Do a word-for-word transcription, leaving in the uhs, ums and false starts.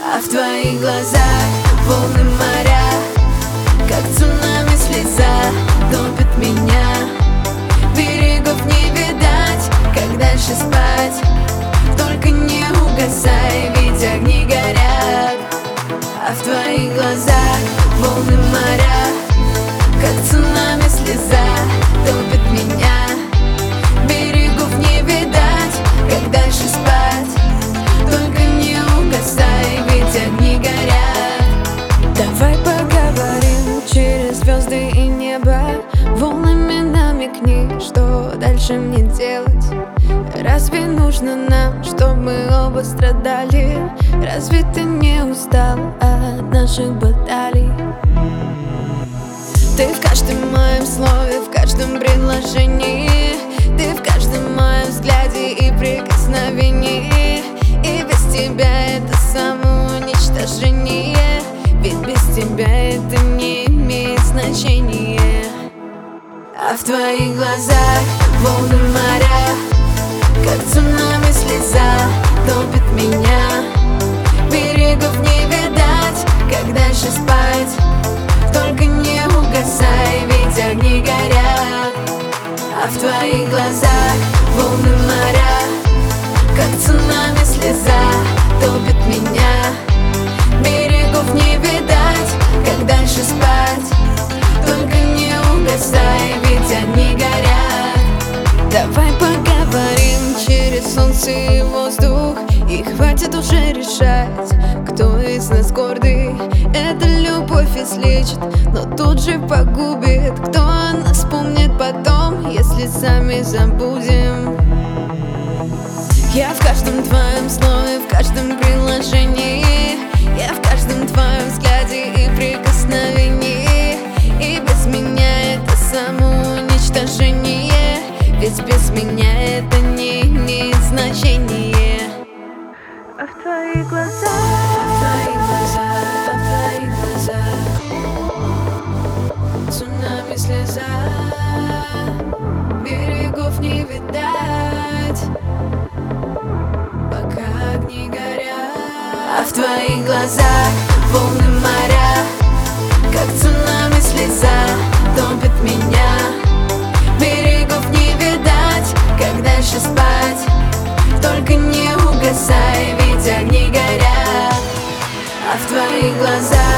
А в твоих глазах волны моря, как цунами слеза, топит меня. Берегов не видать, как дальше спать. Только не угасай, ведь огни горят. А в твоих глазах волны моря, как цунами слеза, топит меня. Берегов не видать, как дальше спать. Только не угасай, ведь огни горят. Давай поговорим через звезды и небо. Волнами намекни, что дальше мне делать. Разве нужно нам, чтобы мы оба страдали? Разве ты не устал от наших баталий? Ты в каждом моем слове, в каждом предложении. Ты в каждом моем взгляде и прикосновении. И без тебя это самоуничтожение, ведь без тебя это не имеет значения. А в твоих глазах волны моря, как цунами слеза, топит меня. Берегов не видать, как дальше спать. Только не угасай, ведь огни горят. А в твоих глазах волны моря, как цунами слеза, топит меня. Берегов не видать, как дальше спать. Только не угасай, ведь огни горят. Давай поговорим через солнце и воздух. И хватит уже решать, кто из нас гордый. Эта любовь излечит, но тут же погубит. Кто о нас помнит потом, если сами забудем? Я в каждом твоем слове, в каждом приложении. Я в каждом твоем взгляде и прикосновении. И без меня это самоуничтожение, ведь без меня это не имеет значения. А в твоих глазах, А в твоих глазах, а в твоих глазах цунами слеза, берегов не видать, пока огни горят. А в твоих глазах волны моря, как цунами слеза, топит меня. Берегов не видать, как дальше спать. Только не угасай, ведь огни горят. А в твоих глазах